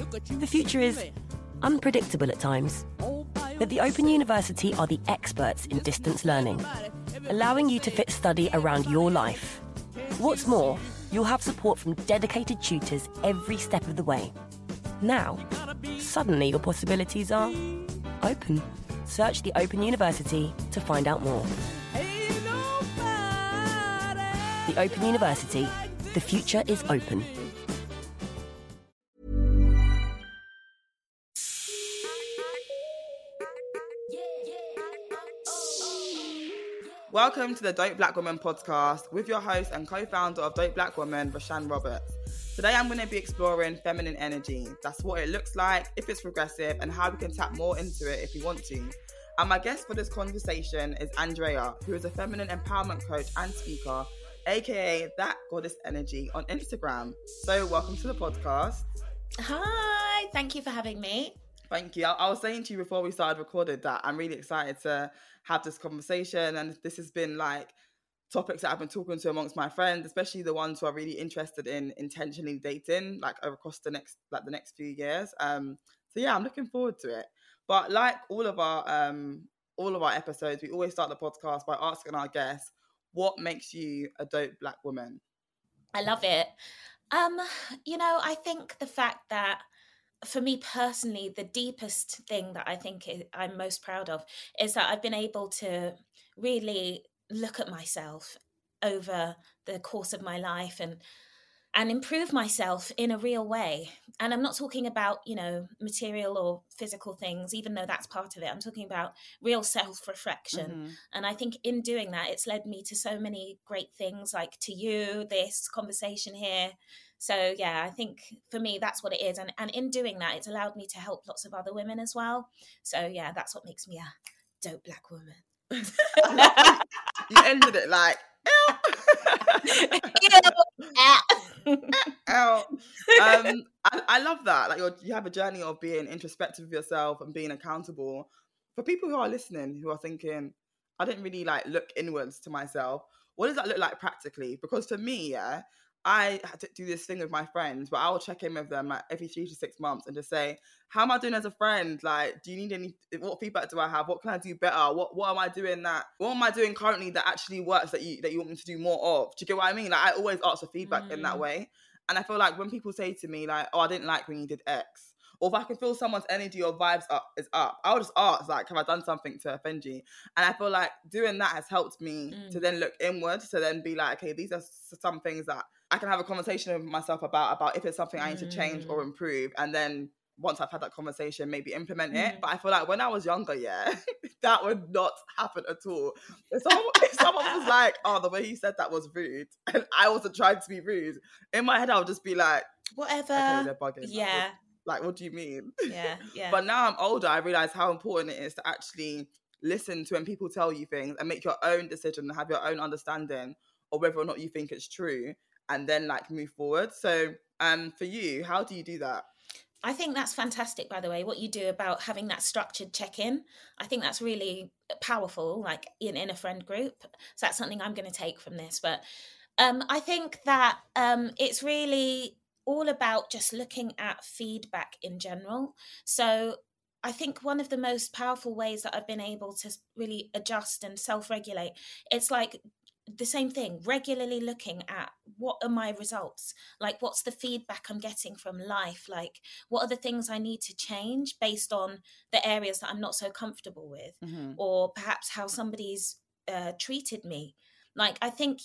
The future is unpredictable at times, but the Open University are the experts in distance learning, allowing you to fit study around your life. What's more, you'll have support from dedicated tutors every step of the way. Now, suddenly your possibilities are open. Search the Open University to find out more. The Open University. The future is open. Welcome to the Dope Black Woman podcast with your host and co-founder of Dope Black Woman, Rashan Roberts. Today I'm going to be exploring feminine energy. That's what it looks like, if it's progressive, and how we can tap more into it if we want to. And my guest for this conversation is Andrea, who is a feminine empowerment coach and speaker, aka That Goddess Energy on Instagram. So welcome to the podcast. Hi, thank you for having me. Thank you. I was saying to you before we started recording that I'm really excited to have this conversation, and this has been like topics that I've been talking to amongst my friends, especially the ones who are really interested in intentionally dating, like across the next few years. So yeah, I'm looking forward to it. But like all of our episodes, we always start the podcast by asking our guests, what makes you a dope Black woman? I love it. I think the fact that for me personally, the deepest thing that I think I'm most proud of is that I've been able to really look at myself over the course of my life and improve myself in a real way. And I'm not talking about, material or physical things, even though that's part of it. I'm talking about real self-reflection. Mm-hmm. And I think in doing that, it's led me to so many great things, like to you, this conversation here. So yeah, I think for me, that's what it is. And in doing that, it's allowed me to help lots of other women as well. So yeah, that's what makes me a dope Black woman. You ended it like, I love that. Like you have a journey of being introspective of yourself and being accountable. For people who are listening, who are thinking, I didn't really like look inwards to myself. What does that look like practically? Because for me, yeah, I had to do this thing with my friends, but I will check in with them like every 3 to 6 months and just say, how am I doing as a friend? Like, do you need any, what feedback do I have? What can I do better? What am I doing currently that actually works that you want me to do more of? Do you get what I mean? Like, I always ask for feedback in that way. And I feel like when people say to me like, oh, I didn't like when you did X, or if I can feel someone's energy or vibes is up, I'll just ask, like, have I done something to offend you? And I feel like doing that has helped me to then look inward, to then be like, okay, these are some things that I can have a conversation with myself about if it's something I need to change or improve. And then once I've had that conversation, maybe implement it. But I feel like when I was younger, yeah, that would not happen at all. If someone was like, oh, the way you said that was rude, and I wasn't trying to be rude, in my head I would just be like, whatever. Okay, they're bugging. Yeah. Like, what do you mean? Yeah. But now I'm older, I realize how important it is to actually listen to when people tell you things and make your own decision and have your own understanding of whether or not you think it's true, and then like move forward. So for you, how do you do that? I think that's fantastic, by the way, what you do about having that structured check-in. I think that's really powerful, like in a friend group. So that's something I'm going to take from this. But I think that it's really all about just looking at feedback in general. So I think one of the most powerful ways that I've been able to really adjust and self-regulate, it's like the same thing, regularly looking at what are my results, like what's the feedback I'm getting from life, like what are the things I need to change based on the areas that I'm not so comfortable with, or perhaps how somebody's treated me. Like I think,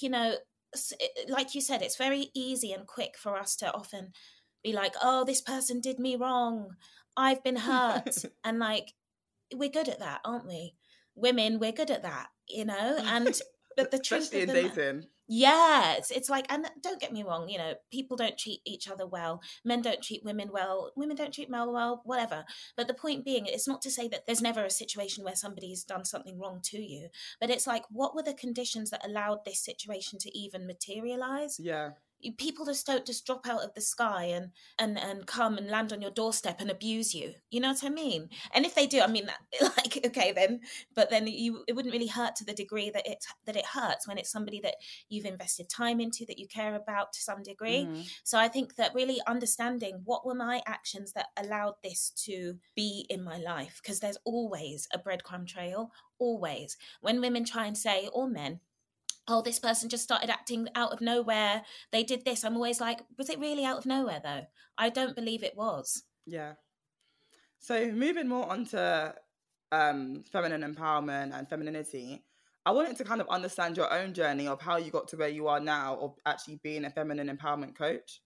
like you said, it's very easy and quick for us to often be like, oh, this person did me wrong, I've been hurt. And like, we're good at that, aren't we? Women, we're good at that, and but the truth especially in dating. Yeah, it's like, and don't get me wrong, people don't treat each other well, men don't treat women well, women don't treat men well, whatever. But the point being, it's not to say that there's never a situation where somebody's done something wrong to you, but it's like, what were the conditions that allowed this situation to even materialize? Yeah. People just don't just drop out of the sky and come and land on your doorstep and abuse you. You know what I mean? And if they do, I mean, like, okay, then, but then it wouldn't really hurt to the degree that it hurts when it's somebody that you've invested time into, that you care about to some degree. So I think that really understanding what were my actions that allowed this to be in my life, because there's always a breadcrumb trail, always. When women try and say, or men, oh, this person just started acting out of nowhere, they did this, I'm always like, was it really out of nowhere though? I don't believe it was. Yeah. So moving more onto feminine empowerment and femininity, I wanted to kind of understand your own journey of how you got to where you are now, of actually being a feminine empowerment coach.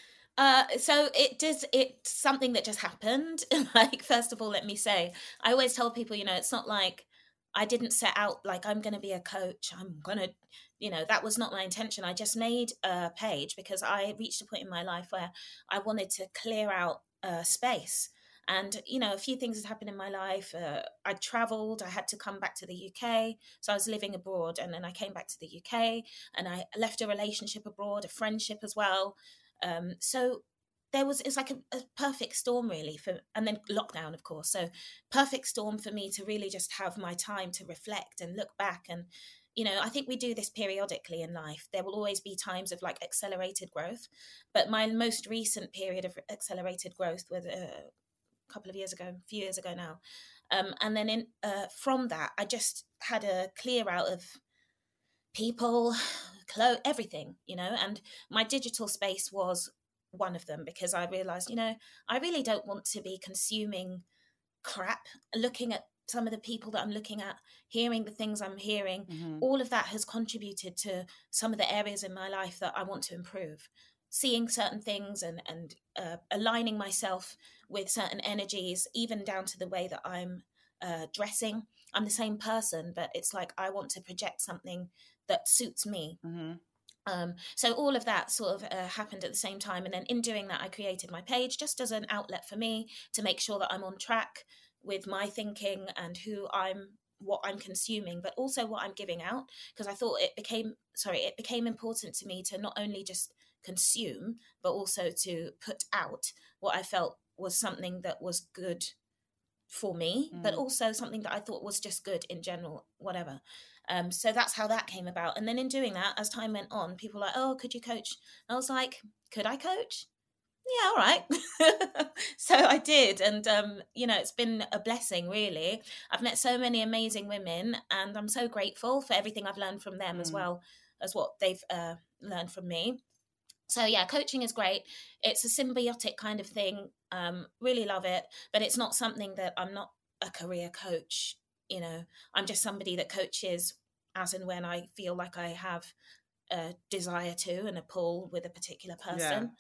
So it's something that just happened. Like, first of all, let me say, I always tell people, it's not like I didn't set out like I'm going to be a coach. I'm going to, that was not my intention. I just made a page because I reached a point in my life where I wanted to clear out space. And, a few things had happened in my life. I traveled, I had to come back to the UK. So I was living abroad, and then I came back to the UK, and I left a relationship abroad, a friendship as well. So it's like a perfect storm really and then lockdown, of course. So perfect storm for me to really just have my time to reflect and look back. And, I think we do this periodically in life. There will always be times of like accelerated growth. But my most recent period of accelerated growth was a few years ago now. And then from that, I just had a clear out of people, everything, and my digital space was one of them, because I realized, I really don't want to be consuming crap, looking at some of the people that I'm looking at, hearing the things I'm hearing. All of that has contributed to some of the areas in my life that I want to improve. Seeing certain things and aligning myself with certain energies, even down to the way that I'm dressing. I'm the same person, but it's like I want to project something that suits me. So all of that sort of happened at the same time. And then in doing that, I created my page just as an outlet for me to make sure that I'm on track with my thinking and what I'm consuming, but also what I'm giving out. Because I thought it became important to me to not only just consume, but also to put out what I felt was something that was good for me, but also something that I thought was just good in general, whatever. So that's how that came about. And then in doing that, as time went on, people were like, oh, could you coach? And I was like, could I coach? Yeah, all right. So I did. And, it's been a blessing, really. I've met so many amazing women, and I'm so grateful for everything I've learned from them as well as what they've learned from me. So yeah, coaching is great. It's a symbiotic kind of thing. Really love it. But it's not something that I'm not a career coach. I'm just somebody that coaches as and when I feel like I have a desire to and a pull with a particular person.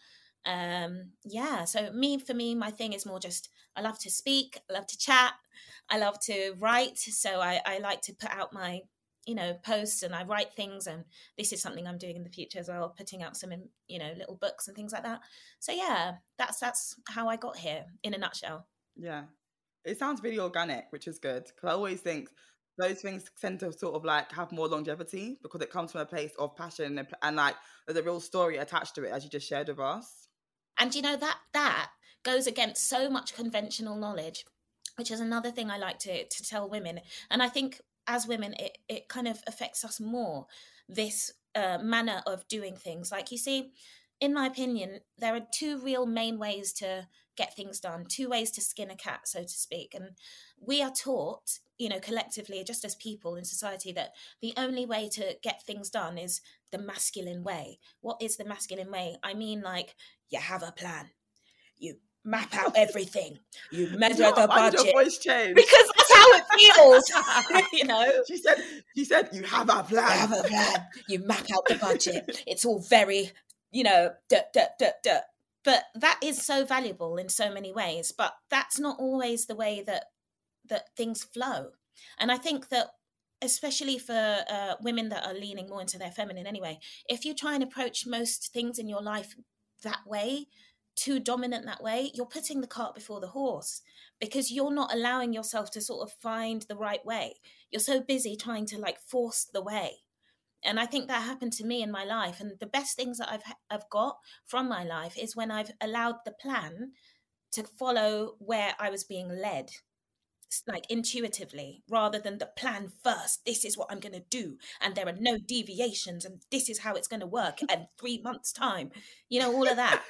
So for me, my thing is more just, I love to speak, I love to chat, I love to write. So I like to put out my posts, and I write things, and this is something I'm doing in the future as well, putting out some little books and things like that. So yeah, that's how I got here in a nutshell. Yeah, it sounds really organic, which is good, because I always think those things tend to sort of like have more longevity because it comes from a place of passion and like there's a real story attached to it, as you just shared with us. And that goes against so much conventional knowledge, which is another thing I like to tell women. And I think as women, it kind of affects us more, this manner of doing things. Like, you see, in my opinion, there are two real main ways to get things done, two ways to skin a cat, so to speak. And we are taught, collectively, just as people in society, that the only way to get things done is the masculine way. What is the masculine way? I mean, like, you have a plan, you map out everything, you measure the budget. Your voice changed. Because that's how it feels. She said you have a plan. You have a plan. You map out the budget. It's all very, But that is so valuable in so many ways. But that's not always the way that things flow. And I think that, especially for women that are leaning more into their feminine anyway, if you try and approach most things in your life that way, too dominant that way, you're putting the cart before the horse, because you're not allowing yourself to sort of find the right way. You're so busy trying to like force the way. And I think that happened to me in my life. And the best things that I've got from my life is when I've allowed the plan to follow where I was being led, like intuitively, rather than the plan first. This is what I'm going to do, and there are no deviations, and this is how it's going to work in 3 months' time. You know, all of that.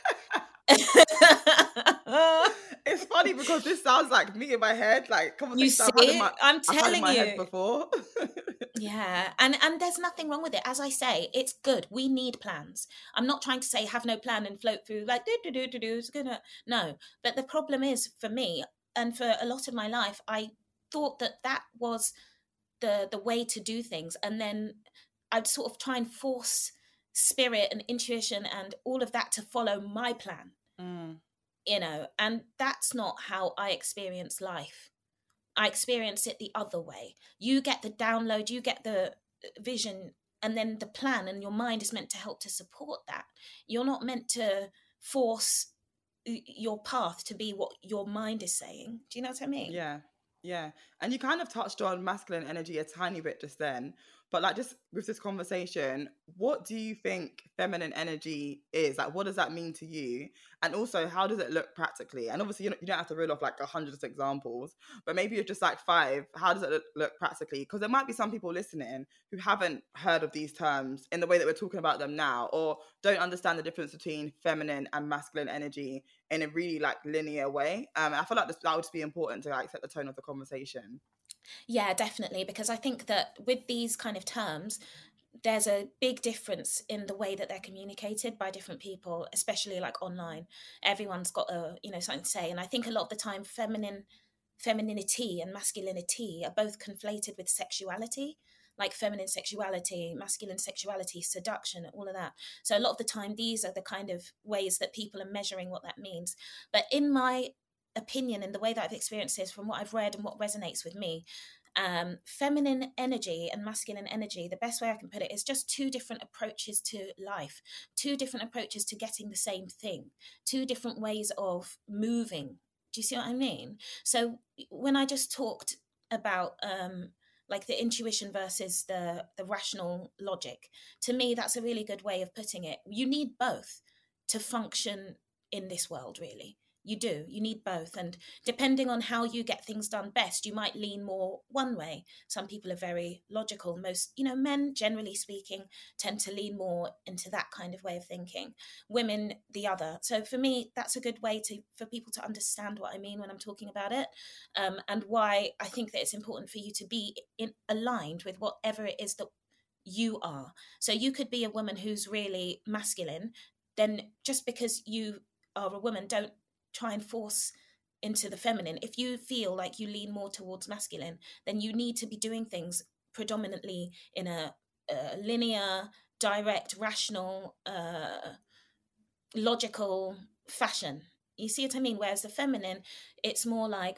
It's funny because this sounds like me in my head, like You conversations see, I'm I've had in telling my you. head before. Yeah, and there's nothing wrong with it. As I say, it's good. We need plans. I'm not trying to say have no plan and float through like do. It's gonna no. But the problem is for me and for a lot of my life, I thought that was the way to do things, and then I'd sort of try and force spirit and intuition and all of that to follow my plan. You know, and that's not how I experience life. I experience it the other way. You get the download, you get the vision, and then the plan, and your mind is meant to help to support that. You're not meant to force your path to be what your mind is saying. Do you know what I mean? Yeah. And you kind of touched on masculine energy a tiny bit just then, but like just with this conversation, what do you think feminine energy is? Like, what does that mean to you? And also, how does it look practically? And obviously, you don't have to reel off like 100 examples, but maybe you're just like 5. How does it look practically? Because there might be some people listening who haven't heard of these terms in the way that we're talking about them now, or don't understand the difference between feminine and masculine energy in a really like linear way. I feel like that would just be important to like set the tone of the conversation. Yeah, definitely, because I think that with these kind of terms, there's a big difference in the way that they're communicated by different people, especially like online. Everyone's got something to say, and I think a lot of the time femininity and masculinity are both conflated with sexuality, like feminine sexuality, masculine sexuality, seduction, all of that. So a lot of the time these are the kind of ways that people are measuring what that means. But in my opinion, in the way that I've experienced this, from what I've read and what resonates with me, feminine energy and masculine energy, the best way I can put it is just 2 different approaches to life, 2 different approaches to getting the same thing, 2 different ways of moving. Do you see what I mean? So when I just talked about like the intuition versus the rational logic, to me that's a really good way of putting it. You need both to function in this world, really. You do. You need both. And depending on how you get things done best, you might lean more one way. Some people are very logical. Most, men, generally speaking, tend to lean more into that kind of way of thinking. Women, the other. So for me, that's a good way for people to understand what I mean when I'm talking about it, and why I think that it's important for you to be aligned with whatever it is that you are. So you could be a woman who's really masculine. Then just because you are a woman, don't try and force into the feminine. If you feel like you lean more towards masculine, then you need to be doing things predominantly in a linear, direct, rational, logical fashion. You see what I mean? Whereas the feminine, it's more like,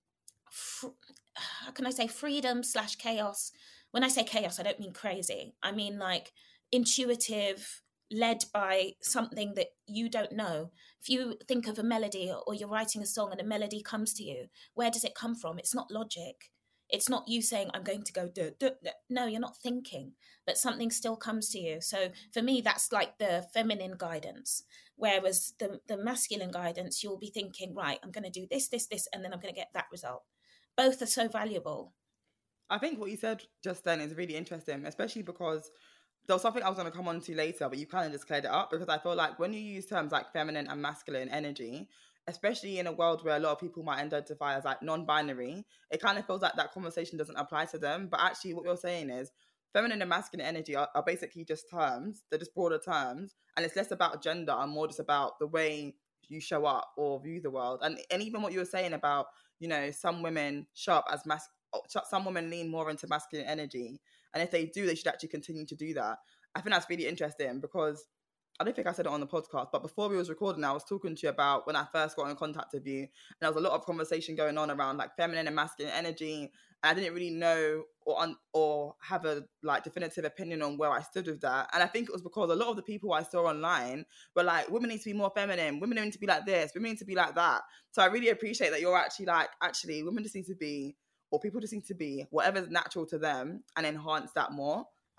how can I say, freedom / chaos. When I say chaos, I don't mean crazy. I mean like intuitive, led by something that you don't know. If you think of a melody, or you're writing a song and a melody comes to you, where does it come from? It's not logic. It's not you saying, I'm going to go, duh, duh, duh. No, you're not thinking, but something still comes to you. So for me, that's like the feminine guidance. Whereas the masculine guidance, you'll be thinking, right, I'm going to do this, and then I'm going to get that result. Both are so valuable. I think what you said just then is really interesting, especially because there was something I was going to come on to later, but you kind of just cleared it up, because I feel like when you use terms like feminine and masculine energy, especially in a world where a lot of people might identify as like non-binary, it kind of feels like that conversation doesn't apply to them. But actually what you're saying is feminine and masculine energy are basically just terms. They're just broader terms. And it's less about gender and more just about the way you show up or view the world. And even what you were saying about, some women show up as some women lean more into masculine energy. And if they do, they should actually continue to do that. I think that's really interesting, because I don't think I said it on the podcast, but before we was recording, I was talking to you about when I first got in contact with you, and there was a lot of conversation going on around like feminine and masculine energy. And I didn't really know or have a like definitive opinion on where I stood with that. And I think it was because a lot of the people I saw online were like, women need to be more feminine, women need to be like this, women need to be like that. So I really appreciate that you're actually like, women just need to be, or people just need to be whatever's natural to them and enhance that more.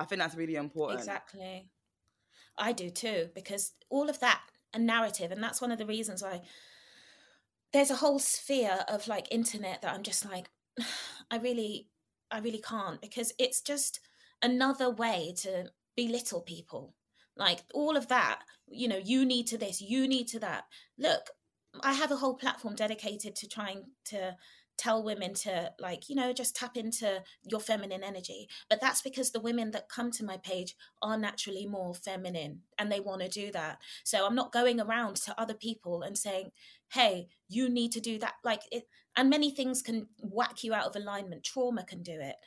I think that's really important. Exactly. I do too, because all of that, a narrative, and that's one of the reasons why there's a whole sphere of like internet that I'm just like, I really can't, because it's just another way to belittle people. Like all of that, you know, you need to this, you need to that. Look, I have a whole platform dedicated to trying to tell women to, like, you know, just tap into your feminine energy. But that's because the women that come to my page are naturally more feminine and they want to do that. So I'm not going around to other people and saying, hey, you need to do that. Like it, and many things can whack you out of alignment. Trauma can do it.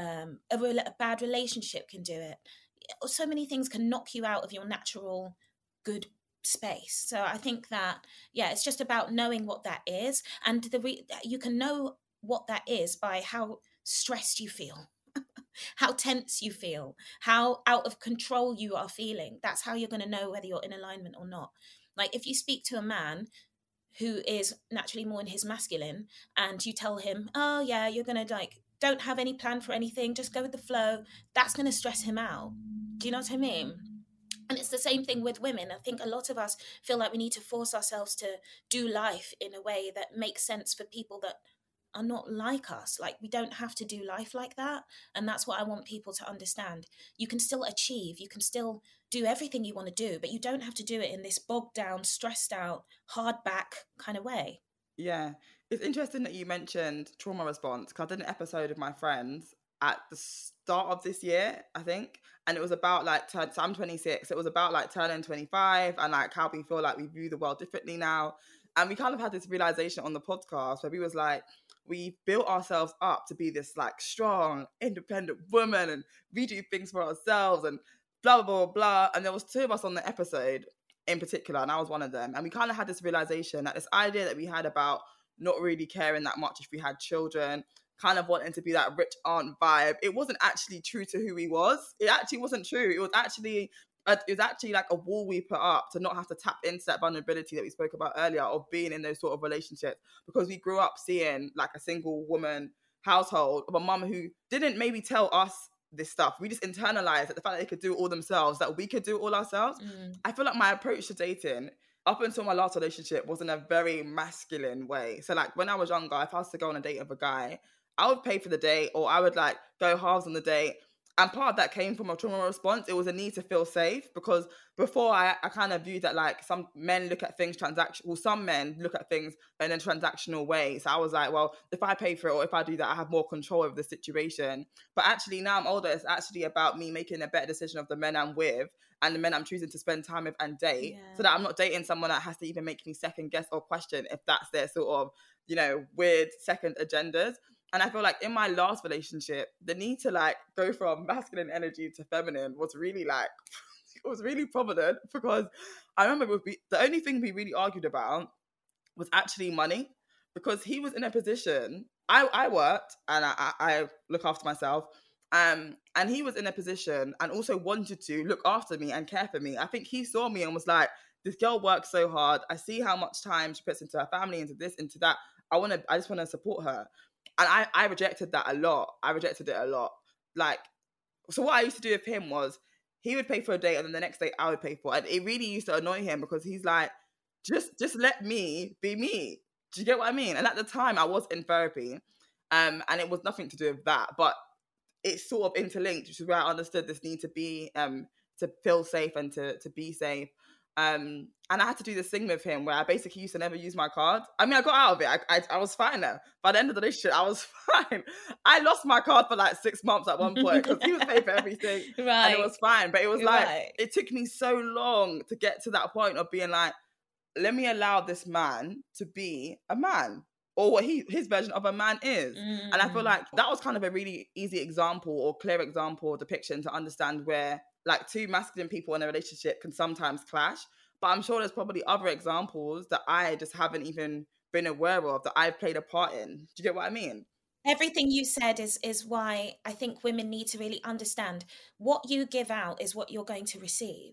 A bad relationship can do it. So many things can knock you out of your natural good space. So I think that, yeah, it's just about knowing what that is, and you can know what that is by how stressed you feel, how tense you feel, how out of control you are feeling. That's how you're going to know whether you're in alignment or not. Like if you speak to a man who is naturally more in his masculine and you tell him, oh yeah, you're going to like, don't have any plan for anything, just go with the flow, that's going to stress him out. Do you know what I mean? And it's the same thing with women. I think a lot of us feel like we need to force ourselves to do life in a way that makes sense for people that are not like us. Like we don't have to do life like that. And that's what I want people to understand. You can still achieve, you can still do everything you want to do, but you don't have to do it in this bogged down, stressed out, hard back kind of way. Yeah. It's interesting that you mentioned trauma response, because I did an episode of my friends at the start of this year, I think. And it was about like, so I'm 26. It was about like turning 25 and like how we feel like we view the world differently now. And we kind of had this realization on the podcast where we was like, we built ourselves up to be this like strong, independent woman, and we do things for ourselves and blah, blah, blah, blah. And there was 2 of us on the episode in particular, and I was one of them. And we kind of had this realization that this idea that we had about not really caring that much if we had children, kind of wanting to be that rich aunt vibe, it wasn't actually true to who we was. It actually wasn't true. It was actually like a wall we put up to not have to tap into that vulnerability that we spoke about earlier of being in those sort of relationships, because we grew up seeing like a single woman household of a mum who didn't maybe tell us this stuff. We just internalized that the fact that they could do it all themselves, that we could do it all ourselves. I feel like my approach to dating up until my last relationship was in a very masculine way. So like when I was younger, if I was to go on a date with a guy, I would pay for the date, or I would like go halves on the date. And part of that came from a trauma response. It was a need to feel safe, because before I kind of viewed that like some men look at things some men look at things in a transactional way. So I was like, well, if I pay for it or if I do that, I have more control over the situation. But actually now I'm older, it's actually about me making a better decision of the men I'm with and the men I'm choosing to spend time with and date, so that I'm not dating someone that has to even make me second guess or question if that's their sort of, you know, weird second agendas. And I feel like in my last relationship, the need to like go from masculine energy to feminine was really like, it was really prominent, because I remember the only thing we really argued about was actually money, because he was in a position, I worked and I look after myself. And he was in a position and also wanted to look after me and care for me. I think he saw me and was like, this girl works so hard. I see how much time she puts into her family, into this, into that. I just want to support her. And I rejected that a lot. I rejected it a lot. Like, so what I used to do with him was he would pay for a date and then the next day I would pay for it. And it really used to annoy him, because he's like, just let me be me. Do you get what I mean? And at the time I was in therapy, and it was nothing to do with that, but it's sort of interlinked, which is where I understood this need to be, to feel safe and to be safe. And I had to do this thing with him where I basically used to never use my card. I mean, I got out of it. I was fine now. By the end of the relationship, I was fine. I lost my card for like 6 months at one point, because he was paying for everything. Right. And it was fine. But it was like, it took me so long to get to that point of being like, let me allow this man to be a man, or what his version of a man is. And I feel like that was kind of a really easy example or clear example or depiction to understand where like 2 masculine people in a relationship can sometimes clash. But I'm sure there's probably other examples that I just haven't even been aware of, that I've played a part in. Do you get what I mean? Everything you said is why I think women need to really understand what you give out is what you're going to receive.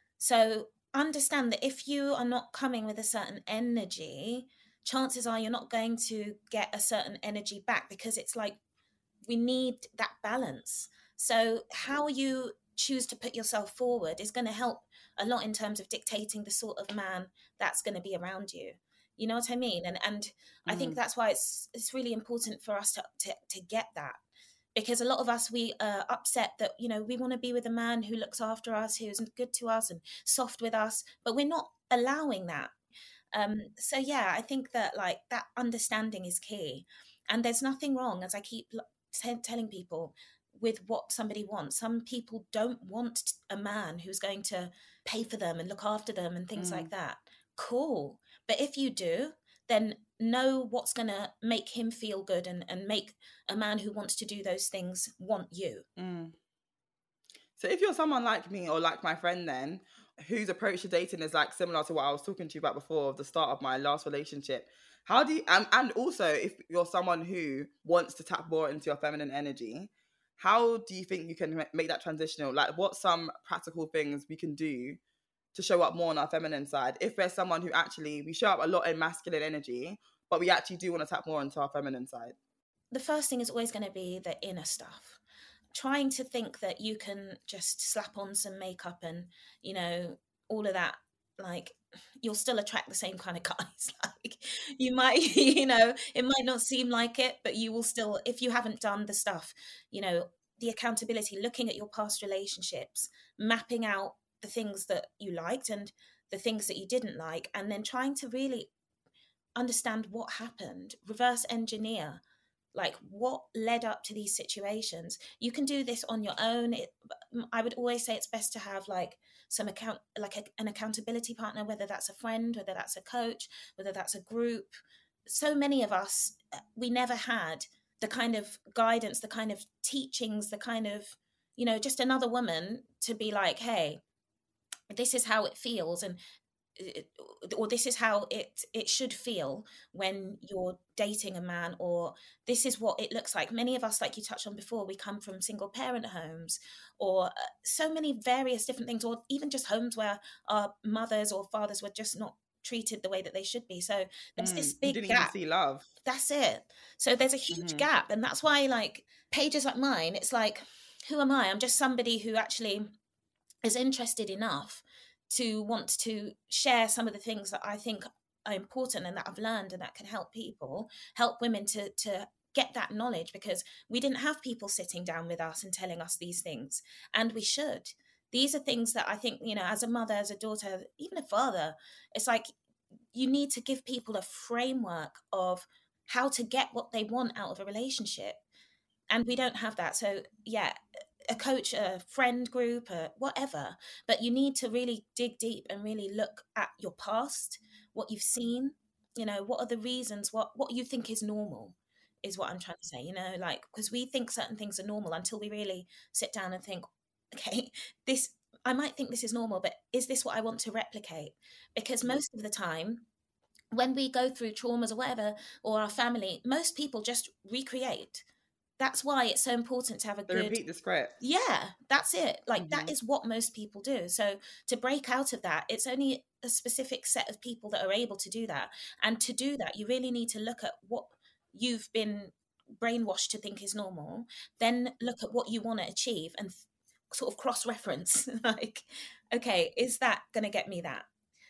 So understand that if you are not coming with a certain energy, chances are you're not going to get a certain energy back, because it's like we need that balance. So how you choose to put yourself forward is going to help a lot in terms of dictating the sort of man that's going to be around you. You know what I mean? And I think that's why it's really important for us to get that, because a lot of us, we are upset that, you know, we want to be with a man who looks after us, who is good to us and soft with us, but we're not allowing that. So yeah, I think that like that understanding is key, and there's nothing wrong, as I keep telling people, with what somebody wants. Some people don't want a man who's going to pay for them and look after them and things like that. Cool. But if you do, then know what's going to make him feel good and make a man who wants to do those things want you. So if you're someone like me or like my friend then, whose approach to dating is like similar to what I was talking to you about before, the start of my last relationship, how do you, and also if you're someone who wants to tap more into your feminine energy, how do you think you can make that transitional? Like, what's some practical things we can do to show up more on our feminine side? If there's someone who actually, we show up a lot in masculine energy, but we actually do want to tap more into our feminine side. The first thing is always going to be the inner stuff. Trying to think that you can just slap on some makeup and, you know, all of that, like, you'll still attract the same kind of guys. Like, you might, you know, it might not seem like it, but you will still, if you haven't done the stuff, you know, the accountability, looking at your past relationships, mapping out the things that you liked and the things that you didn't like, and then trying to really understand what happened, reverse engineer, like what led up to these situations. You can do this on your own. I would always say it's best to have like some an accountability partner, whether that's a friend, whether that's a coach, whether that's a group. So many of us, we never had the kind of guidance, the kind of teachings, the kind of, you know, just another woman to be like, hey, this is how it feels, and or this is how it should feel when you're dating a man, or this is what it looks like. Many of us, like you touched on before, we come from single parent homes, or so many various different things, or even just homes where our mothers or fathers were just not treated the way that they should be. So there's this big you didn't gap. even see love. That's it. So there's a huge gap, and that's why like pages like mine, it's like, who am I? I'm just somebody who actually is interested enough to want to share some of the things that I think are important and that I've learned and that can help people, help women to get that knowledge, because we didn't have people sitting down with us and telling us these things, and we should. These are things that I think, you know, as a mother, as a daughter, even a father, it's like you need to give people a framework of how to get what they want out of a relationship. And we don't have that. So yeah, a coach, a friend group, whatever, but you need to really dig deep and really look at your past, what you've seen, you know, what are the reasons, what you think is normal is what I'm trying to say, you know, like, because we think certain things are normal until we really sit down and think, okay, I might think this is normal, but is this what I want to replicate? Because most of the time when we go through traumas or whatever, or our family, most people just recreate. That's why it's so important to have a good... repeat the script. Yeah, that's it. Like, that is what most people do. So to break out of that, it's only a specific set of people that are able to do that. And to do that, you really need to look at what you've been brainwashed to think is normal, then look at what you want to achieve and sort of cross-reference. Like, okay, is that going to get me that?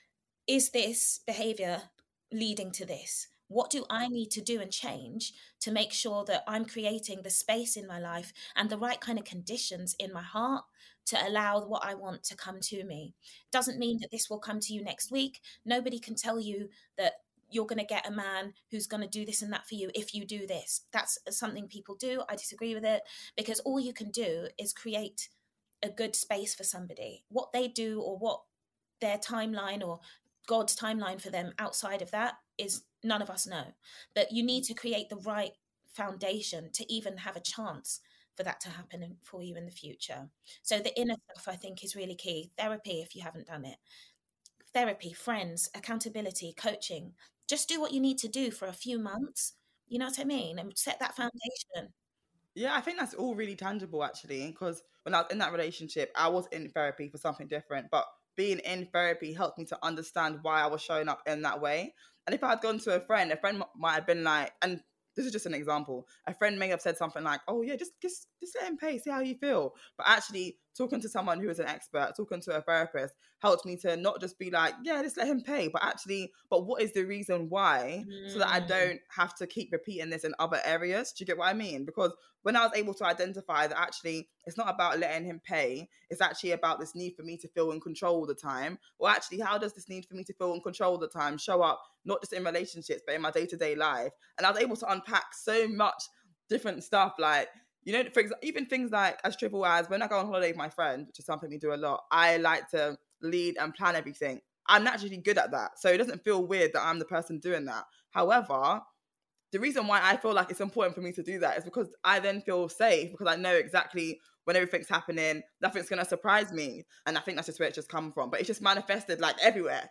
Is this behavior leading to this? What do I need to do and change to make sure that I'm creating the space in my life and the right kind of conditions in my heart to allow what I want to come to me? Doesn't mean that this will come to you next week. Nobody can tell you that you're going to get a man who's going to do this and that for you if you do this. That's something people do. I disagree with it, because all you can do is create a good space for somebody. What they do, or what their timeline or God's timeline for them outside of that is, none of us know. But you need to create the right foundation to even have a chance for that to happen for you in the future. So the inner stuff, I think, is really key. Therapy, if you haven't done it. Therapy, friends, accountability, coaching. Just do what you need to do for a few months. You know what I mean? And set that foundation. Yeah, I think that's all really tangible, actually, because when I was in that relationship, I was in therapy for something different, but being in therapy helped me to understand why I was showing up in that way. And if I had gone to a friend might have been like, and this is just an example. A friend may have said something like, oh yeah, just let him pay, see how you feel. But actually talking to someone who is an expert, talking to a therapist, helped me to not just be like, yeah, just let him pay, but what is the reason why, so that I don't have to keep repeating this in other areas. Do you get what I mean? Because when I was able to identify that actually it's not about letting him pay, it's actually about this need for me to feel in control all the time. Well, actually, how does this need for me to feel in control all the time show up, not just in relationships, but in my day-to-day life? And I was able to unpack so much different stuff. Like, you know, for example, even things like as trivial as when I go on holiday with my friend, which is something we do a lot, I like to lead and plan everything. I'm naturally good at that. So it doesn't feel weird that I'm the person doing that. However, the reason why I feel like it's important for me to do that is because I then feel safe, because I know exactly when everything's happening, nothing's going to surprise me. And I think that's just where it just come from. But it's just manifested like everywhere.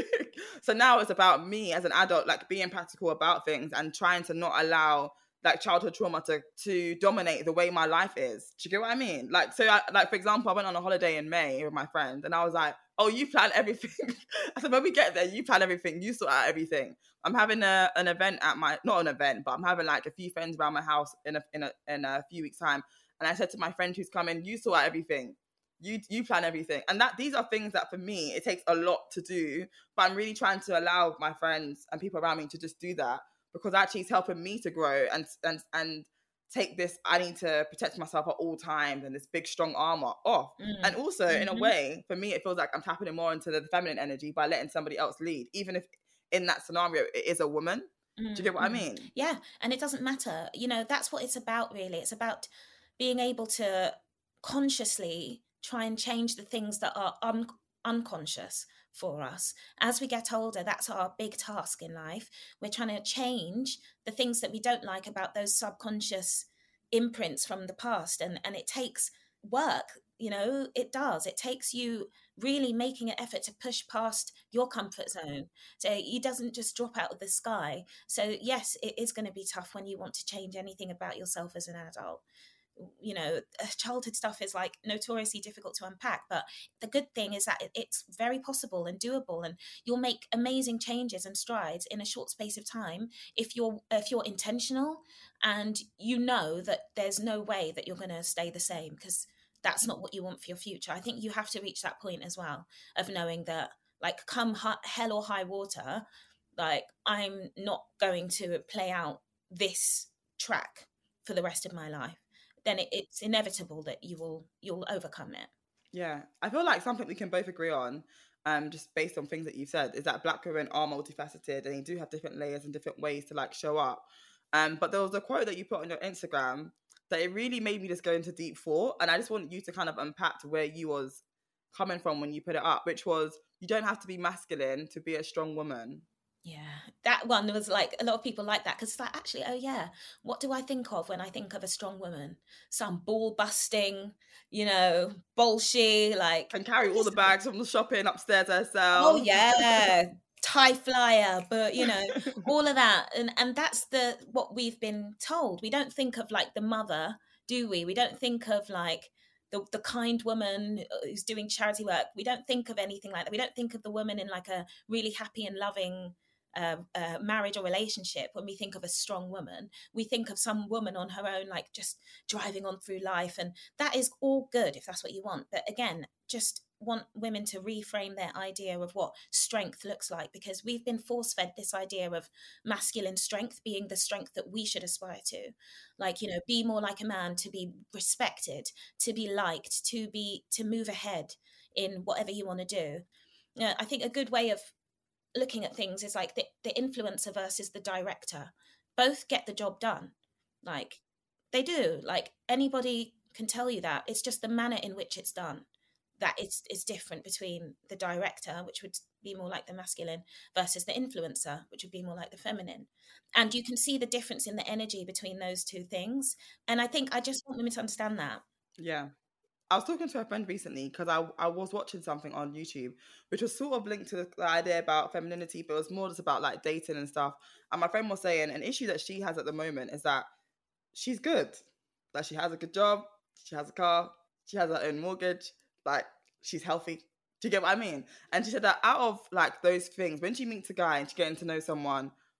So now it's about me as an adult, like being practical about things and trying to not allow like childhood trauma to dominate the way my life is. Do you get what I mean? Like, so for example, I went on a holiday in May with my friend and I was like, oh, you plan everything. I said, when we get there, you plan everything. You sort out everything. I'm having an event at not an event, but I'm having like a few friends around my house in a few weeks time. And I said to my friend who's coming, you sort out everything. You plan everything. And these are things that for me, it takes a lot to do, but I'm really trying to allow my friends and people around me to just do that, because actually it's helping me to grow and take this, I need to protect myself at all times and this big strong armor off. And also in a way, for me, it feels like I'm tapping more into the feminine energy by letting somebody else lead, even if in that scenario it is a woman. Do you get what I mean? Yeah. And it doesn't matter. You know, that's what it's about, really. It's about being able to consciously try and change the things that are unconscious for us. As we get older, that's our big task in life. We're trying to change the things that we don't like about those subconscious imprints from the past. And it takes work, you know, it does. It takes you really making an effort to push past your comfort zone. So it doesn't just drop out of the sky. So yes, it is going to be tough when you want to change anything about yourself as an adult. You know, childhood stuff is like notoriously difficult to unpack, but the good thing is that it's very possible and doable, and you'll make amazing changes and strides in a short space of time if you're intentional and you know that there's no way that you're going to stay the same, because that's not what you want for your future. I think you have to reach that point as well of knowing that, like, come hell or high water, like, I'm not going to play out this track for the rest of my life. Then it's inevitable that you'll overcome it. Yeah, I feel like something we can both agree on, just based on things that you've said, is that Black women are multifaceted and they do have different layers and different ways to like show up. But there was a quote that you put on your Instagram that it really made me just go into deep thought, and I just want you to kind of unpack where you was coming from when you put it up, which was, you don't have to be masculine to be a strong woman. Yeah, that one was like, a lot of people like that, because it's like, actually, oh yeah, what do I think of when I think of a strong woman? Some ball busting, you know, bolshy, like, and carry all the bags from the shopping upstairs herself. Oh yeah, tie flyer, but you know, all of that, and that's what we've been told. We don't think of like the mother, do we? We don't think of like the kind woman who's doing charity work. We don't think of anything like that. We don't think of the woman in like a really happy and loving marriage or relationship. When we think of a strong woman, we think of some woman on her own, like just driving on through life, and that is all good if that's what you want. But again, just want women to reframe their idea of what strength looks like, because we've been force-fed this idea of masculine strength being the strength that we should aspire to, like, you know, be more like a man, to be respected, to be liked, to move ahead in whatever you want to do. I think a good way of looking at things is like the influencer versus the director. Both get the job done. Like, they do. Like, anybody can tell you that. It's just the manner in which it's done that is different between the director, which would be more like the masculine, versus the influencer, which would be more like the feminine. And you can see the difference in the energy between those two things. And I think I just want women to understand that. Yeah. I was talking to a friend recently because I was watching something on YouTube which was sort of linked to the idea about femininity, but it was more just about like dating and stuff. And my friend was saying an issue that she has at the moment is that she's good. Like, she has a good job, she has a car, she has her own mortgage, like, she's healthy. Do you get what I mean? And she said that out of like those things, when she meets a guy and she's getting to know someone,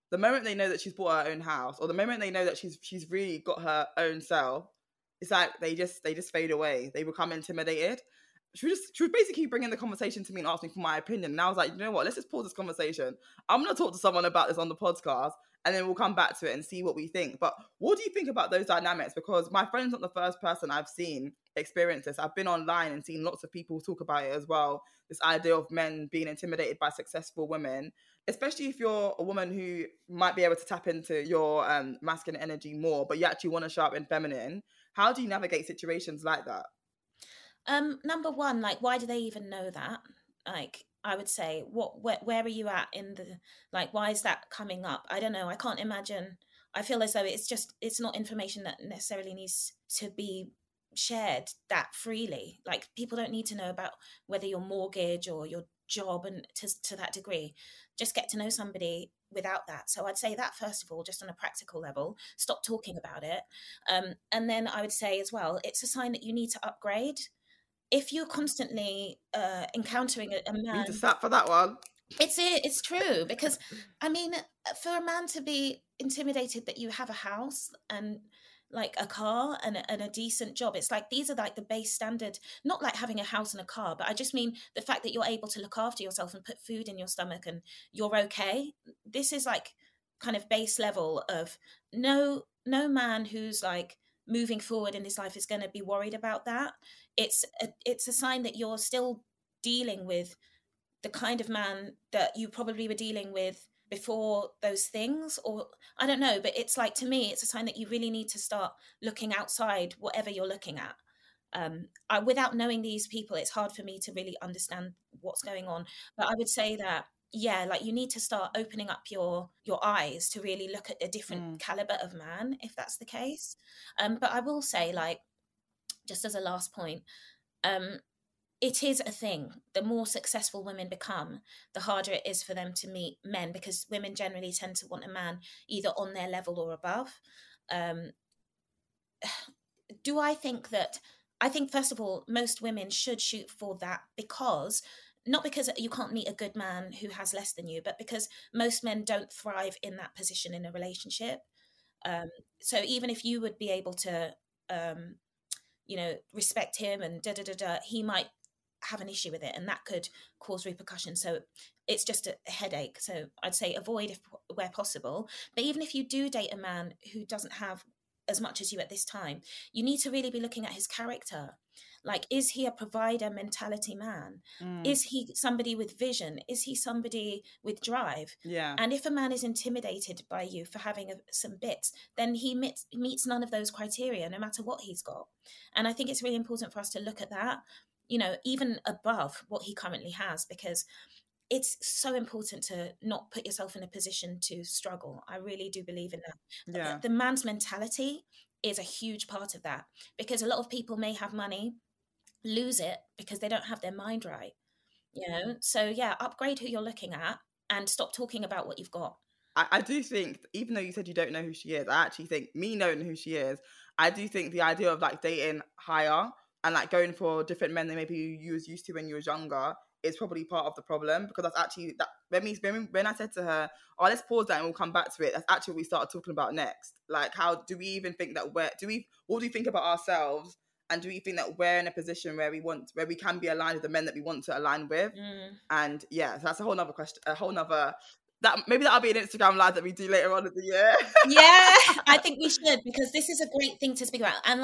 the moment they know that she's bought her own house, or the moment they know that she's really got her own self, it's like they just fade away. They become intimidated. She was basically bringing the conversation to me and asking for my opinion. And I was like, you know what? Let's just pause this conversation. I'm going to talk to someone about this on the podcast, and then we'll come back to it and see what we think. But what do you think about those dynamics? Because my friend's not the first person I've seen experience this. I've been online and seen lots of people talk about it as well. This idea of men being intimidated by successful women, especially if you're a woman who might be able to tap into your masculine energy more, but you actually want to show up in feminine. How do you navigate situations like that? Number one, like, why do they even know that? Like, I would say, where are you at in the, like, why is that coming up? I don't know. I can't imagine. I feel as though it's not information that necessarily needs to be shared that freely. Like, people don't need to know about whether your mortgage or your job, and to that degree. Just get to know somebody without that. So I'd say that, first of all, just on a practical level, stop talking about it. And then I would say as well, it's a sign that you need to upgrade. If you're constantly encountering a man, you need to sat for that one. It's true, because I mean, for a man to be intimidated that you have a house and like a car and a decent job, it's like, these are like the base standard, not like having a house and a car, but I just mean the fact that you're able to look after yourself and put food in your stomach and you're okay. This is like kind of base level of no man who's like moving forward in his life is going to be worried about that. It's a sign that you're still dealing with the kind of man that you probably were dealing with before those things, or I don't know, but it's like, to me, it's a sign that you really need to start looking outside whatever you're looking at. Without knowing these people, it's hard for me to really understand what's going on. But I would say that, yeah, like, you need to start opening up your eyes to really look at a different caliber of man, if that's the case. But I will say, like, just as a last point, it is a thing. The more successful women become, the harder it is for them to meet men, because women generally tend to want a man either on their level or above. Do I think that? I think, first of all, most women should shoot for that, because not because you can't meet a good man who has less than you, but because most men don't thrive in that position in a relationship. So even if you would be able to, respect him and he might have an issue with it, and that could cause repercussions. So it's just a headache. So I'd say avoid where possible. But even if you do date a man who doesn't have as much as you at this time, you need to really be looking at his character. Like, is he a provider mentality man? Is he somebody with vision? Is he somebody with drive? Yeah. And if a man is intimidated by you for having some bits, then he meets none of those criteria, no matter what he's got. And I think it's really important for us to look at that, even above what he currently has, because it's so important to not put yourself in a position to struggle. I really do believe in that. Yeah. The man's mentality is a huge part of that, because a lot of people may have money, lose it because they don't have their mind right. So yeah, upgrade who you're looking at and stop talking about what you've got. I do think, even though you said you don't know who she is, I actually think, me knowing who she is, I do think the idea of like dating higher and like going for different men than maybe you was used to when you was younger is probably part of the problem, because that's actually that when I said to her, oh, let's pause that and we'll come back to it, that's actually what we started talking about next. Like, how do we even think that what do we think about ourselves, and do we think that we're in a position where we can be aligned with the men that we want to align with? And yeah, so that's a whole nother question, maybe that'll be an Instagram live that we do later on in the year. Yeah, I think we should, because this is a great thing to speak about. And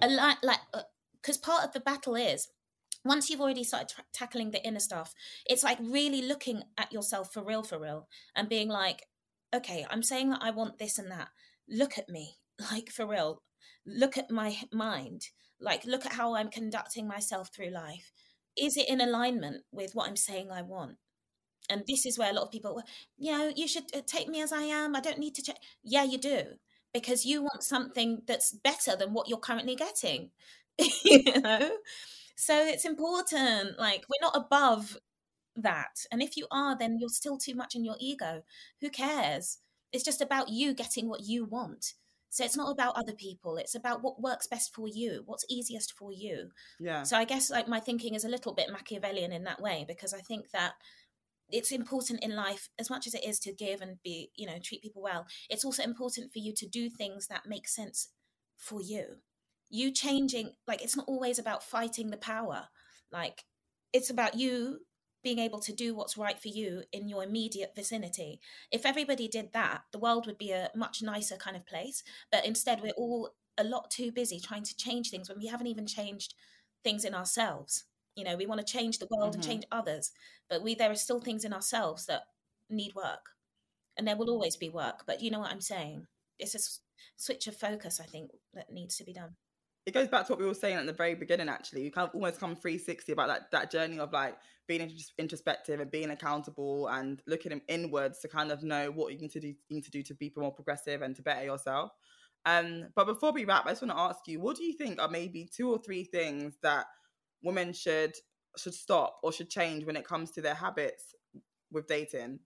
because part of the battle is, once you've already started tackling the inner stuff, it's like really looking at yourself for real, and being like, okay, I'm saying that I want this and that. Look at me, like, for real. Look at my mind. Like, look at how I'm conducting myself through life. Is it in alignment with what I'm saying I want? And this is where a lot of people, you should take me as I am. I don't need to check. Yeah, you do, because you want something that's better than what you're currently getting. So it's important. Like, we're not above that. And if you are, then you're still too much in your ego. Who cares? It's just about you getting what you want. So it's not about other people. It's about what works best for you, what's easiest for you. Yeah. So I guess, like, my thinking is a little bit Machiavellian in that way, because I think that it's important in life, as much as it is to give and be, you know, treat people well, it's also important for you to do things that make sense for you. You changing, like, it's not always about fighting the power. Like, it's about you being able to do what's right for you in your immediate vicinity. If everybody did that, the world would be a much nicer kind of place. But instead, we're all a lot too busy trying to change things when we haven't even changed things in ourselves. You know, we want to change the world and change others, but there are still things in ourselves that need work, and there will always be work. But you know what I'm saying? It's a switch of focus, I think, that needs to be done. It goes back to what we were saying at the very beginning, actually. You kind of almost come 360 about that journey of like being introspective and being accountable and looking inwards to kind of know what you need to do to be more progressive and to better yourself. But before we wrap, I just want to ask you, what do you think are maybe 2 or 3 things that women should stop or should change when it comes to their habits with dating?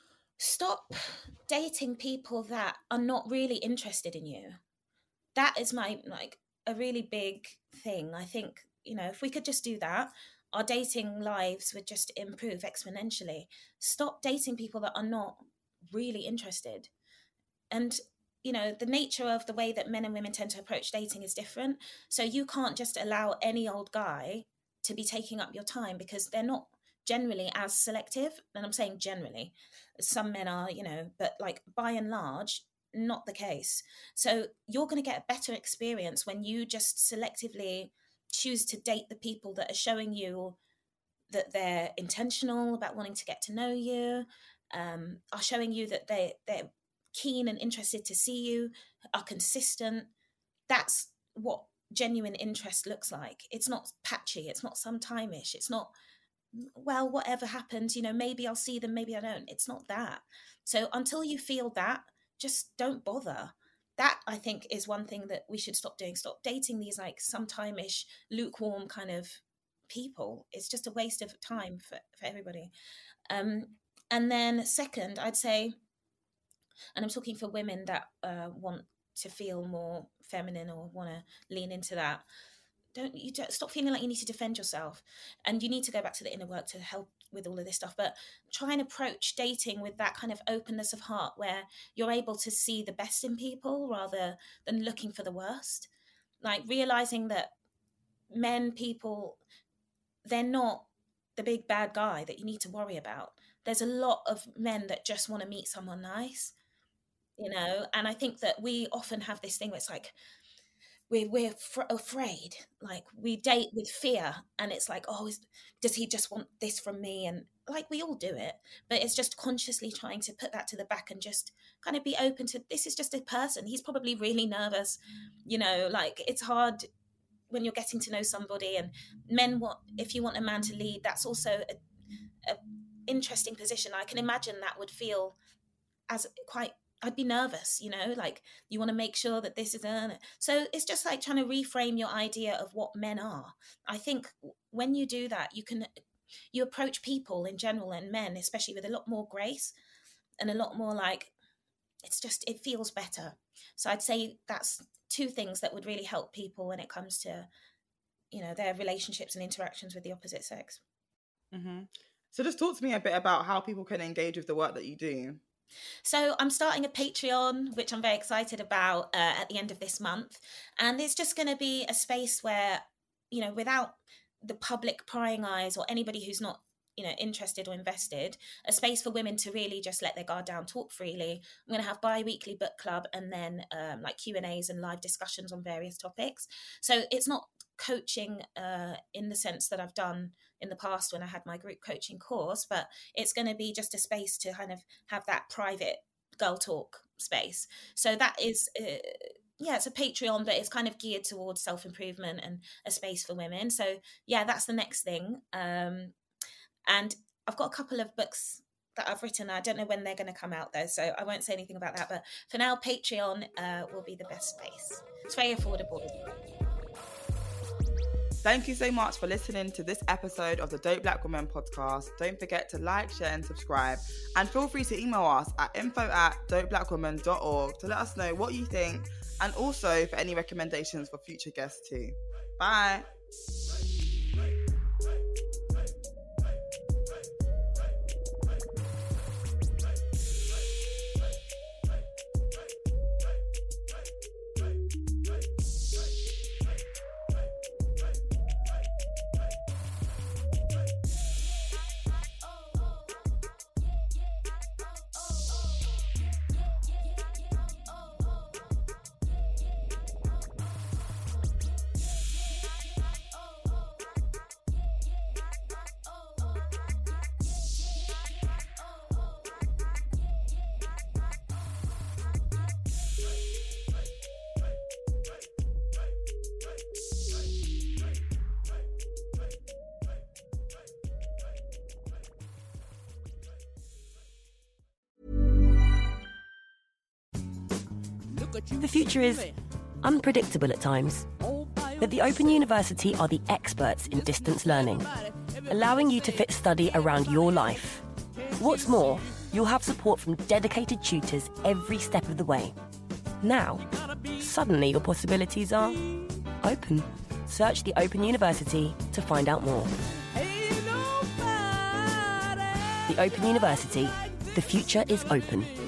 Stop dating people that are not really interested in you. That is a really big thing. I think, you know, if we could just do that, our dating lives would just improve exponentially. Stop dating people that are not really interested. And, you know, the nature of the way that men and women tend to approach dating is different. So you can't just allow any old guy to be taking up your time, because they're not generally as selective. And I'm saying generally, some men are, you know, but like by and large, not the case. So you're going to get a better experience when you just selectively choose to date the people that are showing you that they're intentional about wanting to get to know you, are showing you that they're keen and interested to see you, are consistent. That's what genuine interest looks like. It's not patchy, it's not sometime-ish, it's not, well, whatever happens, you know, maybe I'll see them, maybe I don't. It's not that. So until you feel that, just don't bother. That, I think, is one thing that we should stop doing. Stop dating these like sometime-ish, lukewarm kind of people. It's just a waste of time for everybody. And then second, I'd say, and I'm talking for women that want to feel more feminine or want to lean into that, don't stop feeling like you need to defend yourself, and you need to go back to the inner work to help with all of this stuff. But try and approach dating with that kind of openness of heart, where you're able to see the best in people rather than looking for the worst. Like realizing that people, they're not the big bad guy that you need to worry about. There's a lot of men that just want to meet someone nice, you know. And I think that we often have this thing where it's like, we're afraid, like we date with fear, and it's like, oh, does he just want this from me? And like, we all do it, but it's just consciously trying to put that to the back and just kind of be open to, this is just a person, he's probably really nervous, you know. Like, it's hard when you're getting to know somebody, and if you want a man to lead, that's also a interesting position. I can imagine that would feel as quite, I'd be nervous, you know, like you want to make sure that this is so it's just like trying to reframe your idea of what men are. I think when you do that, you approach people in general, and men especially, with a lot more grace and a lot more like, it feels better. So I'd say that's 2 things that would really help people when it comes to, you know, their relationships and interactions with the opposite sex. Mm-hmm. So just talk to me a bit about how people can engage with the work that you do. So I'm starting a Patreon, which I'm very excited about, at the end of this month. And it's just going to be a space where, you know, without the public prying eyes or anybody who's not, you know, interested or invested, a space for women to really just let their guard down, talk freely. I'm going to have bi-weekly book club, and then like Q&As and live discussions on various topics. So it's not coaching in the sense that I've done in the past when I had my group coaching course, but it's going to be just a space to kind of have that private girl talk space. So that is, it's a Patreon, but it's kind of geared towards self-improvement and a space for women. So yeah, that's the next thing. And I've got a couple of books that I've written. I don't know when they're going to come out though, so I won't say anything about that. But for now, Patreon will be the best space. It's very affordable. Thank you so much for listening to this episode of the Dope Black Woman podcast. Don't forget to like, share and subscribe. And feel free to email us at info@dopeblackwoman.org to let us know what you think, and also for any recommendations for future guests too. Bye. The future is unpredictable at times, but the Open University are the experts in distance learning, allowing you to fit study around your life. What's more, you'll have support from dedicated tutors every step of the way. Now, suddenly your possibilities are open. Search the Open University to find out more. The Open University, the future is open.